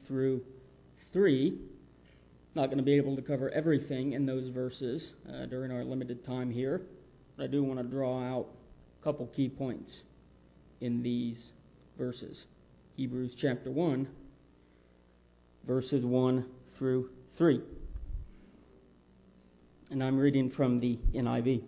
through 3. Not going to be able to cover everything in those verses during our limited time here, but I do want to draw out a couple key points in these verses. Hebrews chapter 1, verses 1 through 3. And I'm reading from the NIV.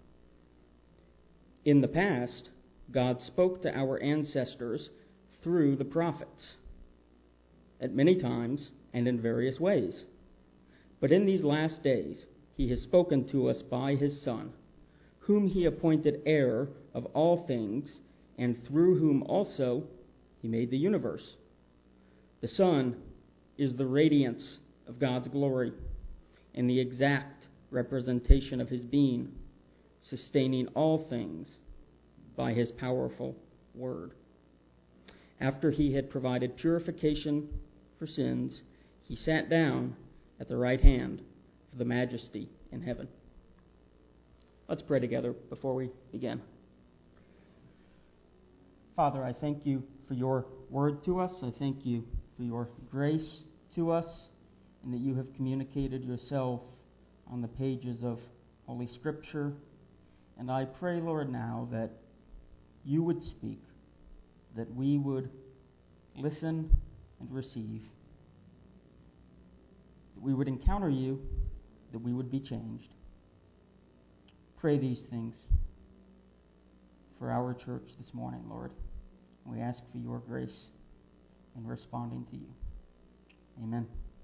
In the past, God spoke to our ancestors through the prophets at many times and in various ways. But in these last days, he has spoken to us by his Son, whom he appointed heir of all things, and through whom also he made the universe. The Son is the radiance of God's glory and the exact representation of his being, sustaining all things by his powerful word. After he had provided purification for sins, he sat down at the right hand of the Majesty in heaven. Let's pray together before we begin. Father, I thank you for your word to us. I thank you for your grace to us, and that you have communicated yourself on the pages of Holy Scripture. And I pray, Lord, now that you would speak, that we would listen and receive, that we would encounter you, that we would be changed. Pray these things for our church this morning, Lord. We ask for your grace in responding to you. Amen.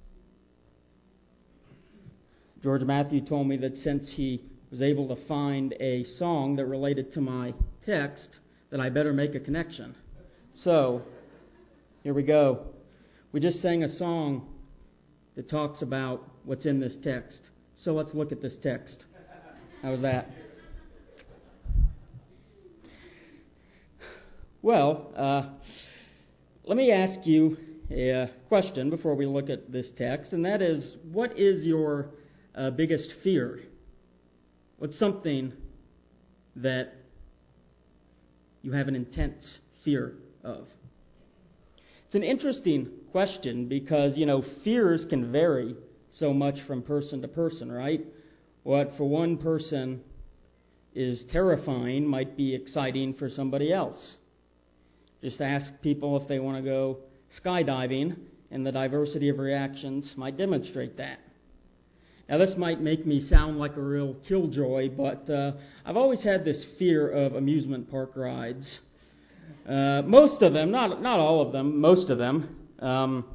George Matthew told me that since he was able to find a song that related to my text, that I better make a connection. So, here we go. We just sang a song that talks about what's in this text. So let's look at this text. How's that? Well, let me ask you a question before we look at this text, and that is, what is your biggest fear? What's something that you have an intense fear of? It's an interesting question because, fears can vary so much from person to person, right? What for one person is terrifying might be exciting for somebody else. Just ask people if they want to go skydiving, and the diversity of reactions might demonstrate that. Now, this might make me sound like a real killjoy, but I've always had this fear of amusement park rides. Most of them, not all of them, most of them. I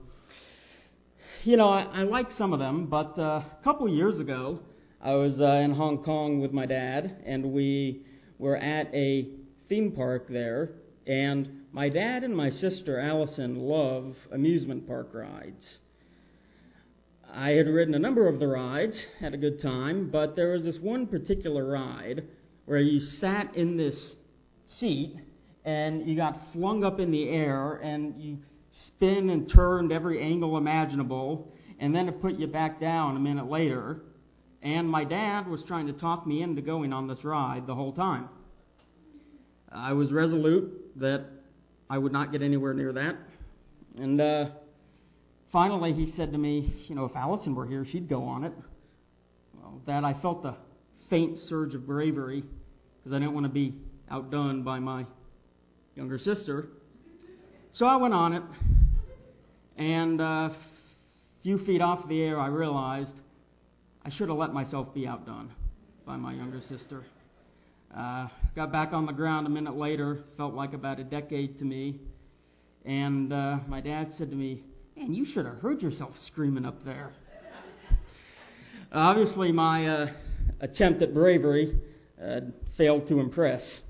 like some of them, but a couple years ago, I was in Hong Kong with my dad, and we were at a theme park there, and my dad and my sister, Allison, love amusement park rides. I had ridden a number of the rides, had a good time, but there was this one particular ride where you sat in this seat and you got flung up in the air and you spin and turned every angle imaginable, and then it put you back down a minute later. And my dad was trying to talk me into going on this ride the whole time. I was resolute that I would not get anywhere near that. And finally he said to me, if Allison were here, she'd go on it. Well, that I felt a faint surge of bravery because I didn't want to be outdone by my younger sister. So I went on it, and a few feet off the air I realized I should have let myself be outdone by my younger sister. Got back on the ground a minute later, felt like about a decade to me, and my dad said to me, "Man, you should have heard yourself screaming up there." Obviously, my attempt at bravery failed to impress.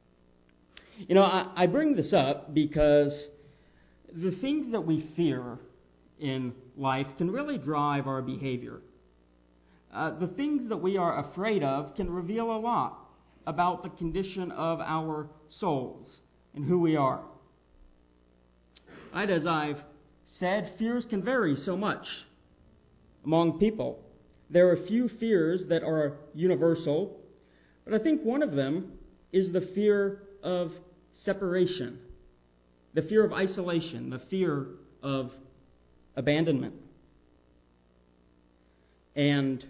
I bring this up because the things that we fear in life can really drive our behavior. The things that we are afraid of can reveal a lot about the condition of our souls and who we are. Right, as I've said, fears can vary so much among people. There are few fears that are universal, but I think one of them is the fear of separation, the fear of isolation, the fear of abandonment. And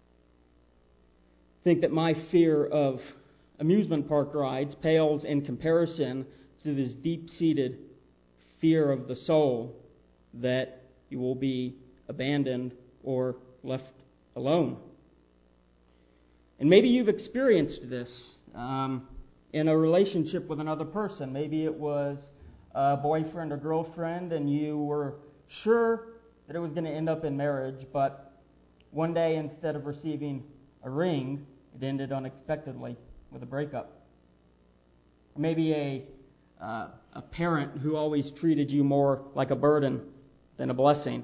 think that my fear of amusement park rides pales in comparison to this deep-seated fear of the soul that you will be abandoned or left alone. And maybe you've experienced this in a relationship with another person. Maybe it was a boyfriend or girlfriend, and you were sure that it was going to end up in marriage, but one day, instead of receiving a ring, it ended unexpectedly with a breakup. Or maybe a parent who always treated you more like a burden than a blessing.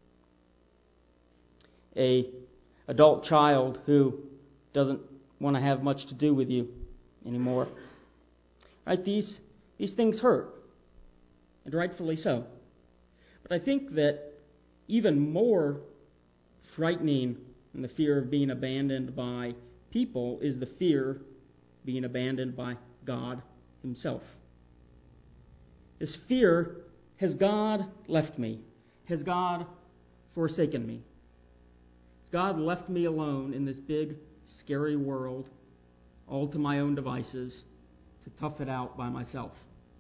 A adult child who doesn't want to have much to do with you anymore. Right? These things hurt, and rightfully so. But I think that even more frightening than the fear of being abandoned by people is the fear of being abandoned by God Himself. This fear, has God left me? Has God forsaken me? Has God left me alone in this big, scary world, all to my own devices, to tough it out by myself?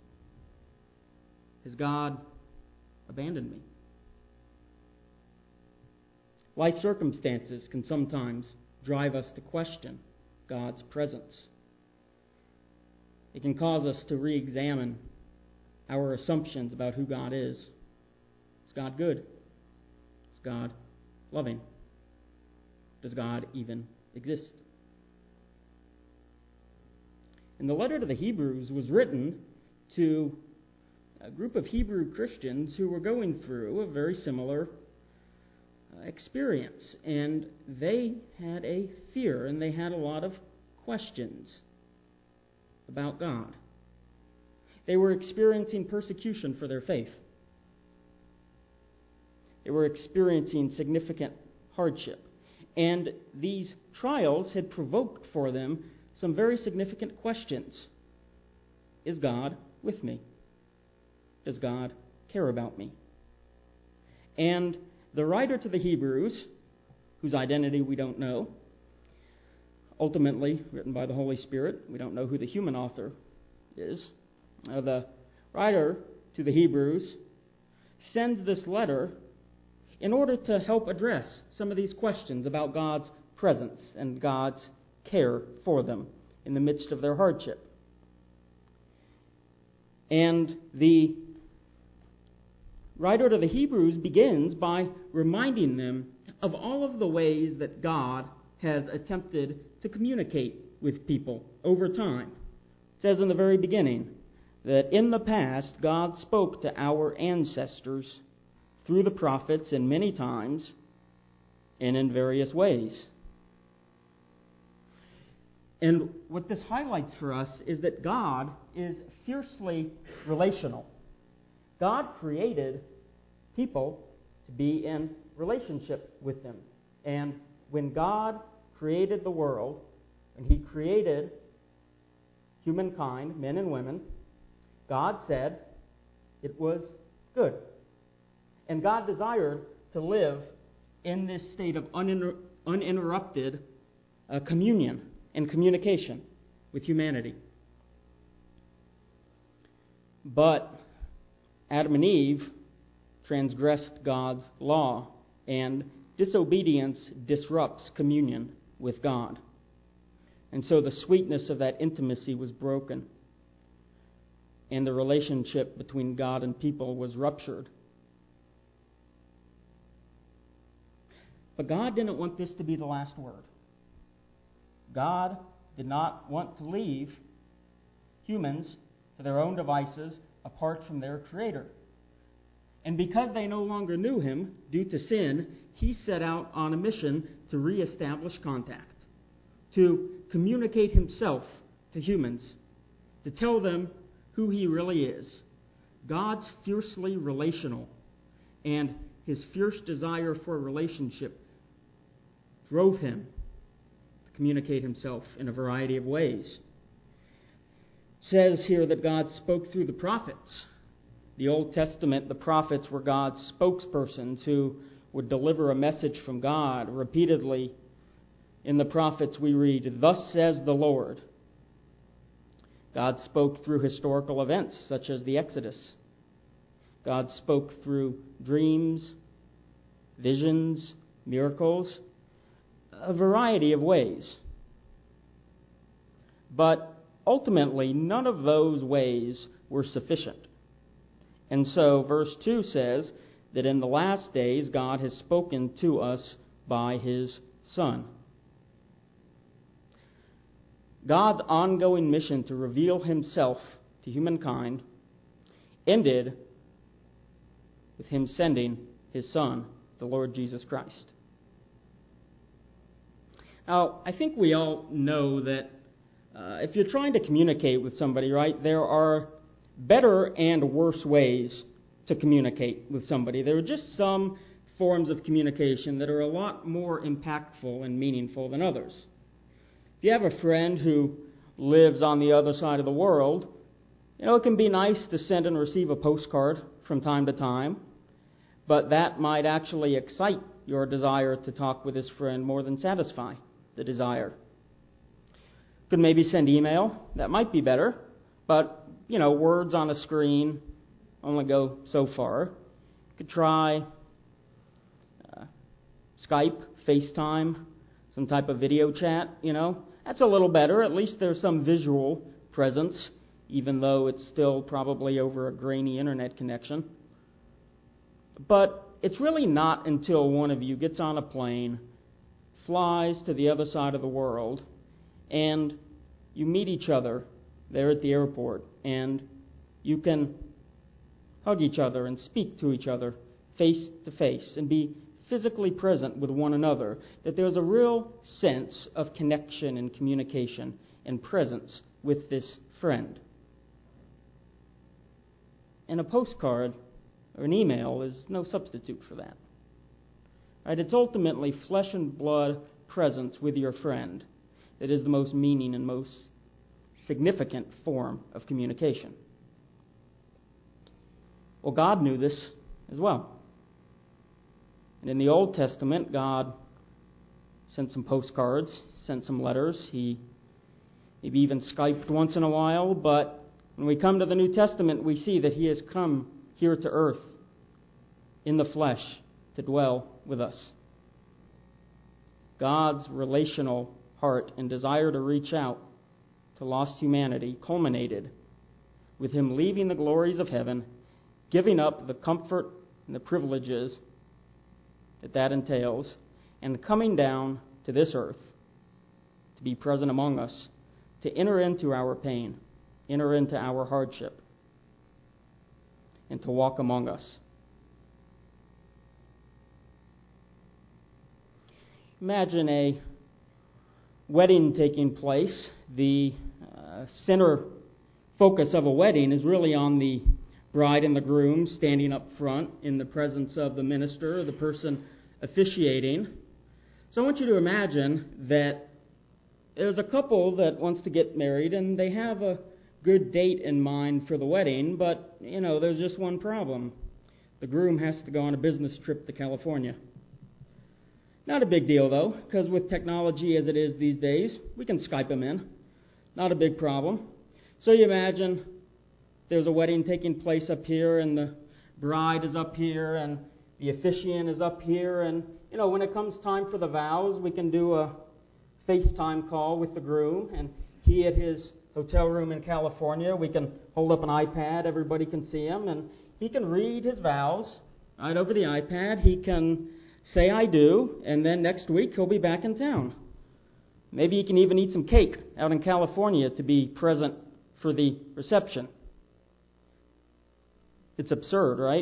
Has God abandoned me? Life circumstances can sometimes drive us to question God's presence. It can cause us to re-examine our assumptions about who God is. Is God good? Is God loving? Does God even exist? And the letter to the Hebrews was written to a group of Hebrew Christians who were going through a very similar experience. And they had a fear, and they had a lot of questions about God. They were experiencing persecution for their faith. They were experiencing significant hardship. And these trials had provoked for them some very significant questions. Is God with me? Does God care about me? And the writer to the Hebrews, whose identity we don't know, ultimately written by the Holy Spirit, we don't know who the human author is. The writer to the Hebrews sends this letter in order to help address some of these questions about God's presence and God's care for them in the midst of their hardship. And the writer to the Hebrews begins by reminding them of all of the ways that God has attempted to communicate with people over time. It says in the very beginning that in the past God spoke to our ancestors through the prophets in many times and in various ways. And what this highlights for us is that God is fiercely relational. God created people to be in relationship with Him. And when God created the world, and He created humankind, men and women, God said it was good. And God desired to live in this state of uninterrupted communion and communication with humanity. But Adam and Eve transgressed God's law, and disobedience disrupts communion with God. And so the sweetness of that intimacy was broken, and the relationship between God and people was ruptured. But God didn't want this to be the last word. God did not want to leave humans to their own devices apart from their Creator. And because they no longer knew Him due to sin, He set out on a mission to reestablish contact, to communicate Himself to humans, to tell them who He really is. God's fiercely relational, and His fierce desire for a relationship drove Him to communicate Himself in a variety of ways. It says here that God spoke through the prophets the Old Testament, the prophets were God's spokespersons who would deliver a message from God. Repeatedly in the prophets we read, "Thus says the Lord." God spoke through historical events such as the Exodus. God spoke through dreams, visions, miracles, a variety of ways. But ultimately, none of those ways were sufficient. And so, verse 2 says that in the last days, God has spoken to us by His Son. God's ongoing mission to reveal Himself to humankind ended with Him sending His Son, the Lord Jesus Christ. Now, I think we all know that if you're trying to communicate with somebody, right, there are better and worse ways to communicate with somebody. There are just some forms of communication that are a lot more impactful and meaningful than others. If you have a friend who lives on the other side of the world, it can be nice to send and receive a postcard from time to time, but that might actually excite your desire to talk with this friend more than satisfy the desire. Could maybe send email. That might be better, but words on a screen only go so far. Could try Skype, FaceTime, some type of video chat, That's a little better. At least there's some visual presence, even though it's still probably over a grainy internet connection. But it's really not until one of you gets on a plane, flies to the other side of the world, and you meet each other there at the airport, and you can hug each other and speak to each other face to face and be physically present with one another, that there's a real sense of connection and communication and presence with this friend. And a postcard or an email is no substitute for that. Right? It's ultimately flesh and blood presence with your friend that is the most meaning and most significant form of communication. Well, God knew this as well. And in the Old Testament, God sent some postcards, sent some letters. He maybe even Skyped once in a while. But when we come to the New Testament, we see that He has come here to earth in the flesh to dwell with us. God's relational heart and desire to reach out to lost humanity culminated with Him leaving the glories of heaven, giving up the comfort and the privileges that entails, and coming down to this earth to be present among us, to enter into our pain, enter into our hardship, and to walk among us. Imagine a wedding taking place. The center focus of a wedding is really on the bride and the groom standing up front in the presence of the minister, the person officiating. So I want you to imagine that there's a couple that wants to get married and they have a good date in mind for the wedding, but, there's just one problem. The groom has to go on a business trip to California. Not a big deal, though, because with technology as it is these days, we can Skype him in. Not a big problem. So you imagine there's a wedding taking place up here, and the bride is up here, and the officiant is up here. And, when it comes time for the vows, we can do a FaceTime call with the groom, and he at his hotel room in California. We can hold up an iPad. Everybody can see him, and he can read his vows right over the iPad. He can say, "I do," and then next week he'll be back in town. Maybe he can even eat some cake out in California to be present for the reception. It's absurd, right?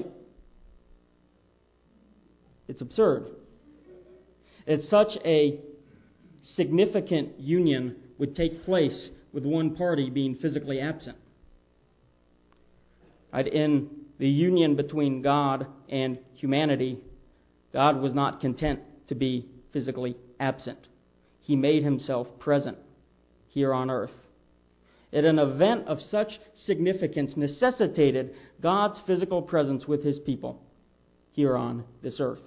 It's absurd. It's such a significant union would take place with one party being physically absent. Right? In the union between God and humanity, God was not content to be physically absent. He made Himself present here on earth. At an event of such significance necessitated God's physical presence with his people here on this earth.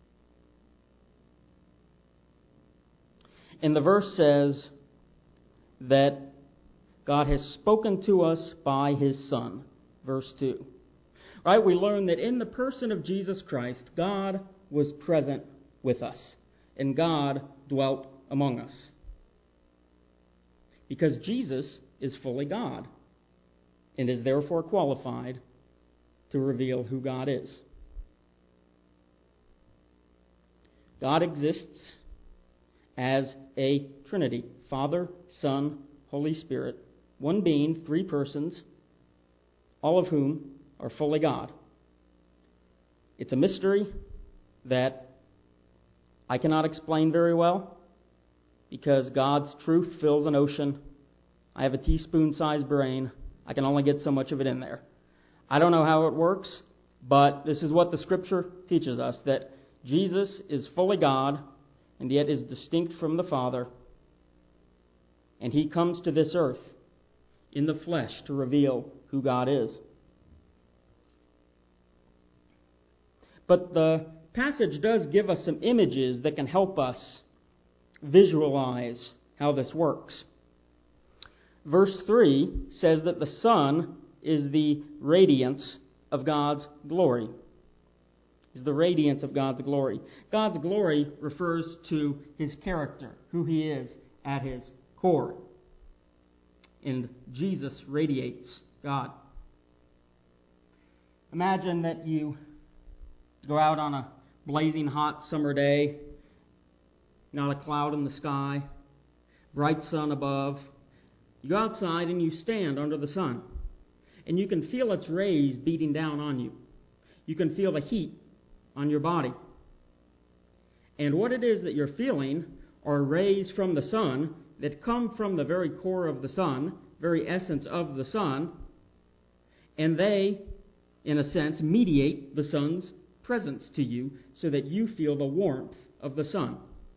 And the verse says that God has spoken to us by his Son. Verse 2. Right? We learn that in the person of Jesus Christ, God was present with us, and God dwelt among us. Because Jesus is fully God, and is therefore qualified to reveal who God is. God exists as a Trinity: Father, Son, Holy Spirit, one being, three persons, all of whom are fully God. It's a mystery that I cannot explain very well, because God's truth fills an ocean. I have a teaspoon-sized brain. I can only get so much of it in there. I don't know how it works, but this is what the Scripture teaches us, that Jesus is fully God and yet is distinct from the Father, and he comes to this earth in the flesh to reveal who God is. But the passage does give us some images that can help us visualize how this works. Verse 3 says that the Son is the radiance of God's glory. Is the radiance of God's glory. God's glory refers to his character, who he is at his core. And Jesus radiates God. Imagine that you go out on a blazing hot summer day, not a cloud in the sky, bright sun above. You go outside and you stand under the sun, and you can feel its rays beating down on you. You can feel the heat on your body. And what it is that you're feeling are rays from the sun that come from the very core of the sun, very essence of the sun, and they, in a sense, mediate the sun's presence to you so that you feel the warmth of the sun.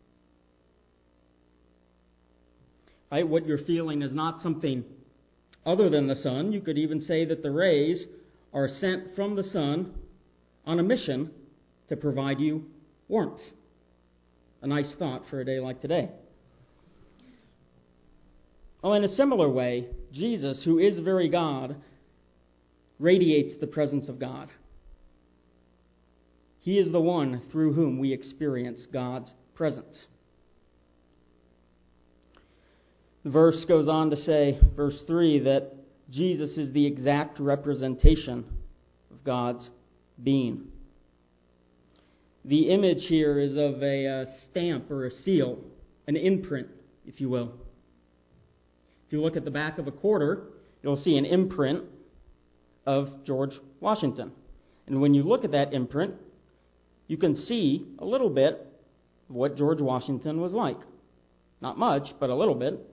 Right? What you're feeling is not something other than the sun. You could even say that the rays are sent from the sun on a mission to provide you warmth. A nice thought for a day like today. Well, in a similar way, Jesus, who is very God, radiates the presence of God. He is the one through whom we experience God's presence. The verse goes on to say, verse 3, that Jesus is the exact representation of God's being. The image here is of a stamp or a seal, an imprint, if you will. If you look at the back of a quarter, you'll see an imprint of George Washington. And when you look at that imprint, you can see a little bit of what George Washington was like. Not much, but a little bit.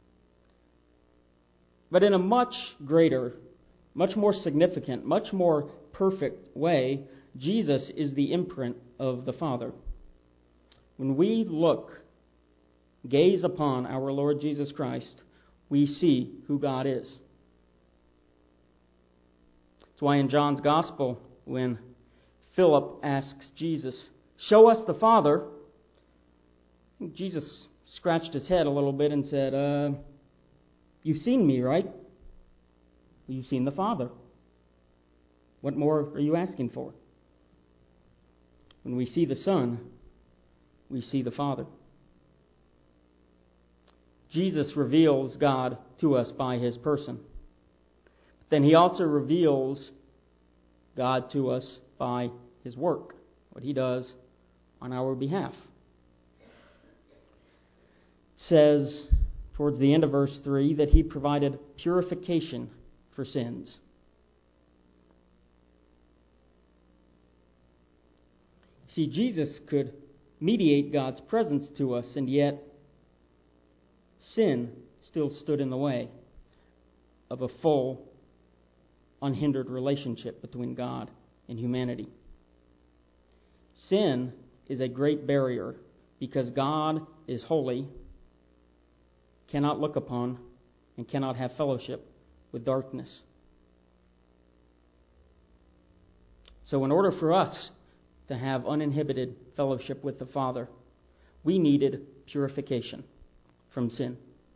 But in a much greater, much more significant, much more perfect way, Jesus is the imprint of the Father. When we gaze upon our Lord Jesus Christ, we see who God is. That's why in John's Gospel, when Philip asks Jesus, "Show us the Father," Jesus scratched his head a little bit and said, "You've seen me, right? You've seen the Father. What more are you asking for?" When we see the Son, we see the Father. Jesus reveals God to us by his person. But then he also reveals God to us by his work, what he does on our behalf. It says towards the end of verse 3 that he provided purification for sins. See, Jesus could mediate God's presence to us, and yet sin still stood in the way of a full, unhindered relationship between God and humanity. Sin is a great barrier because God is holy, cannot look upon, and cannot have fellowship with darkness. So in order for us to have uninhibited fellowship with the Father, we needed purification from sin.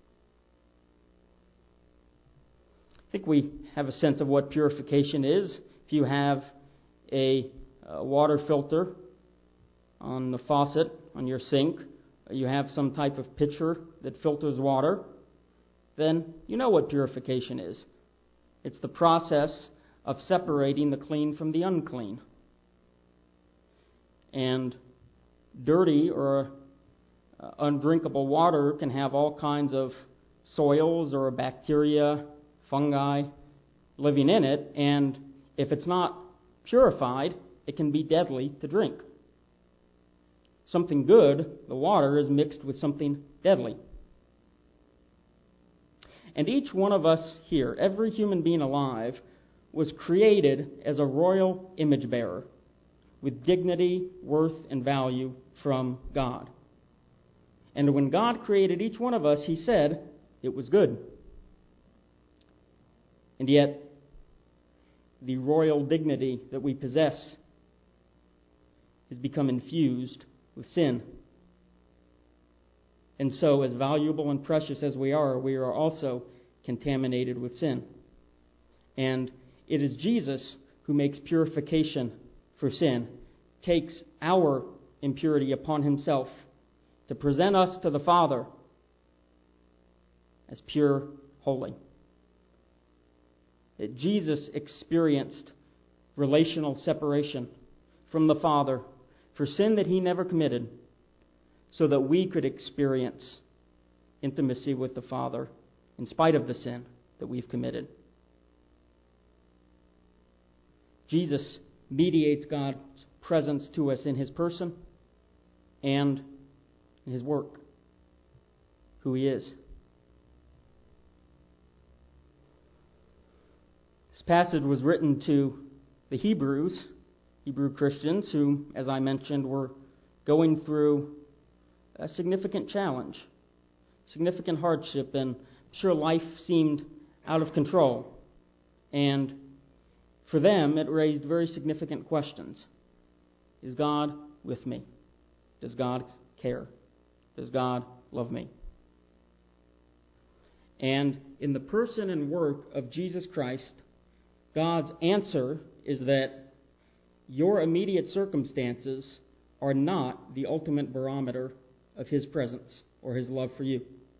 I think we have a sense of what purification is. If you have a water filter on the faucet on your sink, you have some type of pitcher that filters water, then you know what purification is. It's the process of separating the clean from the unclean. And dirty or undrinkable water can have all kinds of soils or bacteria, fungi living in it, and if it's not purified, it can be deadly to drink. Something good, the water, is mixed with something deadly. And each one of us here, every human being alive, was created as a royal image bearer with dignity, worth, and value from God. And when God created each one of us, He said it was good. And yet, the royal dignity that we possess has become infused with sin. And so, as valuable and precious as we are also contaminated with sin. And it is Jesus who makes purification for sin, takes our impurity upon Himself to present us to the Father as pure, holy. That Jesus experienced relational separation from the Father for sin that He never committed, so that we could experience intimacy with the Father in spite of the sin that we've committed. Jesus mediates God's presence to us in His person and in His work, who He is. This passage was written to the Hebrew Christians who, as I mentioned, were going through a significant challenge, significant hardship, and I'm sure life seemed out of control. And for them, it raised very significant questions. Is God with me? Does God care? Does God love me? And in the person and work of Jesus Christ, God's answer is that your immediate circumstances are not the ultimate barometer of His presence or His love for you.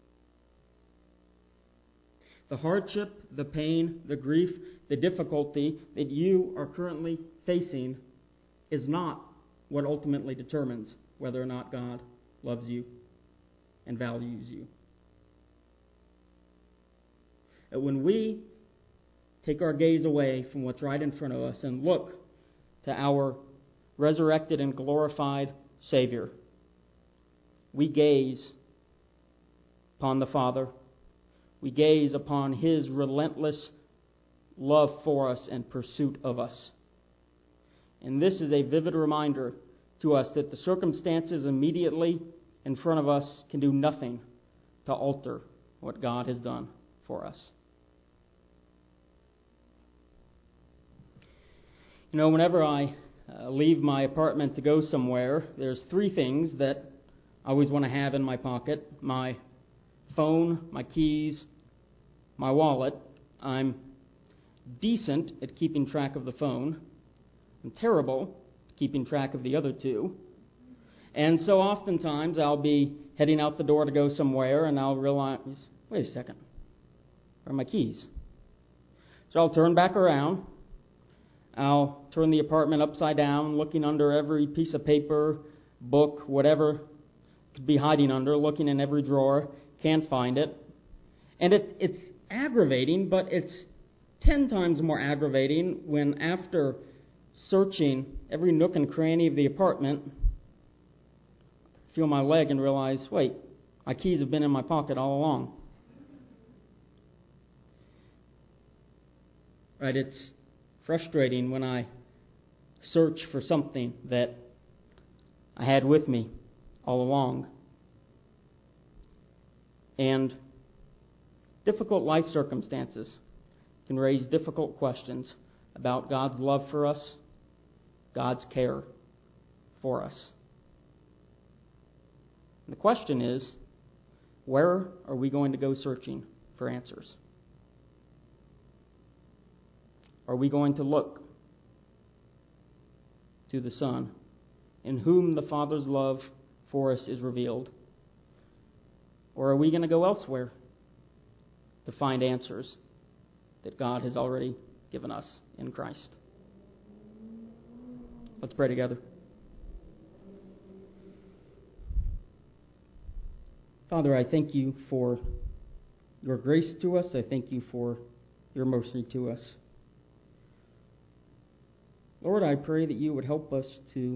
The hardship, the pain, the grief, the difficulty that you are currently facing is not what ultimately determines whether or not God loves you and values you. When we take our gaze away from what's right in front of us and look to our resurrected and glorified Savior, we gaze upon the Father. We gaze upon His relentless love for us and pursuit of us. And this is a vivid reminder to us that the circumstances immediately in front of us can do nothing to alter what God has done for us. You know, whenever I leave my apartment to go somewhere, there's three things that I always want to have in my pocket: my phone, my keys, my wallet. I'm decent at keeping track of the phone. I'm terrible at keeping track of the other two. And so oftentimes I'll be heading out the door to go somewhere, and I'll realize, wait a second, where are my keys? So I'll turn back around. I'll turn the apartment upside down, looking under every piece of paper, book, whatever could be hiding under, looking in every drawer, can't find it. And it's aggravating, but it's 10 times more aggravating when, after searching every nook and cranny of the apartment, I feel my leg and realize, wait, my keys have been in my pocket all along. Right, it's frustrating when I search for something that I had with me all along. And difficult life circumstances can raise difficult questions about God's love for us God's care for us. And the question is, where are we going to go searching for answers? Are we going to look to the Son, in whom the Father's love for us is revealed? Or are we going to go elsewhere to find answers that God has already given us in Christ? Let's pray together. Father, I thank you for your grace to us. I thank you for your mercy to us. Lord, I pray that you would help us to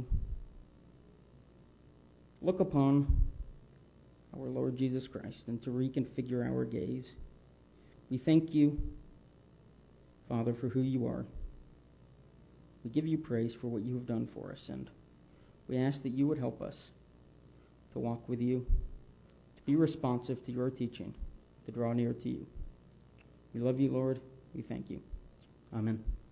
look upon our Lord Jesus Christ and to reconfigure our gaze. We thank you, Father, for who you are. We give you praise for what you have done for us, and we ask that you would help us to walk with you, to be responsive to your teaching, to draw near to you. We love you, Lord. We thank you. Amen.